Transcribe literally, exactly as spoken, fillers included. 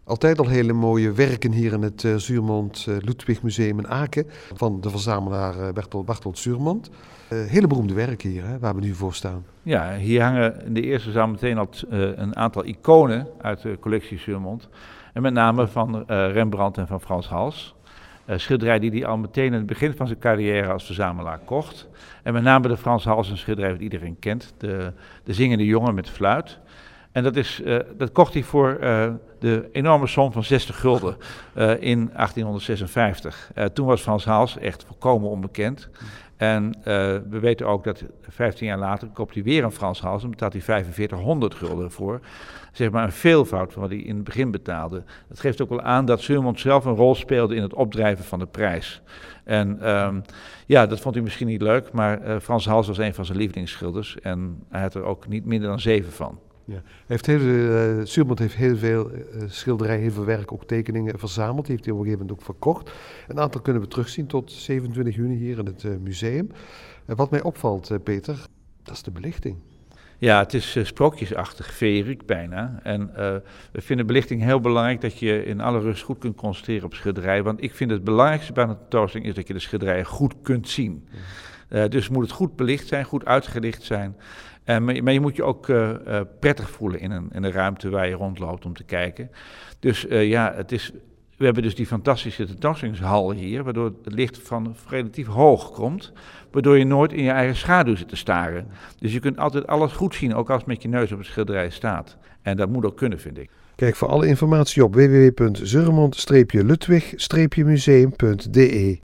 Altijd al hele mooie werken hier in het uh, Zuurmond uh, Ludwig Museum in Aken van de verzamelaar uh, Bertolt, Barthold Zuurmond. Uh, hele beroemde werken hier, hè, waar we nu voor staan. Ja, hier hangen in de eerste zaal meteen al uh, een aantal iconen uit de collectie Zuurmond. En met name van uh, Rembrandt en van Frans Hals. Uh, schilderij die hij al meteen in het begin van zijn carrière als verzamelaar kocht. En met name de Frans Hals, een schilderij dat iedereen kent. De, de zingende jongen met fluit. En dat, is, uh, dat kocht hij voor uh, de enorme som van zestig gulden uh, in achttienhonderdzesenvijftig. Uh, toen was Frans Hals echt volkomen onbekend. En uh, we weten ook dat vijftien jaar later koopt hij weer een Frans Hals en betaalt hij vijfenveertighonderd gulden voor. Zeg maar een veelvoud van wat hij in het begin betaalde. Dat geeft ook wel aan dat Zuurmond zelf een rol speelde in het opdrijven van de prijs. En um, ja, dat vond hij misschien niet leuk, maar uh, Frans Hals was een van zijn lievelingsschilders en hij had er ook niet minder dan zeven van. Ja. Hij heeft heel, uh, Zuurmond heeft heel veel uh, schilderijen, heel veel werk, ook tekeningen verzameld. Die heeft hij op een gegeven moment ook verkocht. Een aantal kunnen we terugzien tot zevenentwintig juni hier in het uh, museum. Uh, wat mij opvalt, uh, Peter, dat is de belichting. Ja, het is uh, sprookjesachtig, feeriek bijna. En uh, we vinden belichting heel belangrijk, dat je in alle rust goed kunt concentreren op schilderijen. Want ik vind het belangrijkste bij een tentoonstelling is dat je de schilderijen goed kunt zien. Uh, dus moet het goed belicht zijn, goed uitgelicht zijn. Uh, maar, maar je moet je ook uh, uh, prettig voelen in een, in een ruimte waar je rondloopt om te kijken. Dus uh, ja, het is, we hebben dus die fantastische tentoonstellingshal hier, waardoor het licht van relatief hoog komt, waardoor je nooit in je eigen schaduw zit te staren. Dus je kunt altijd alles goed zien, ook als het met je neus op het schilderij staat. En dat moet ook kunnen, vind ik. Kijk voor alle informatie op w w w punt zuurmond Ludwig museum punt d e.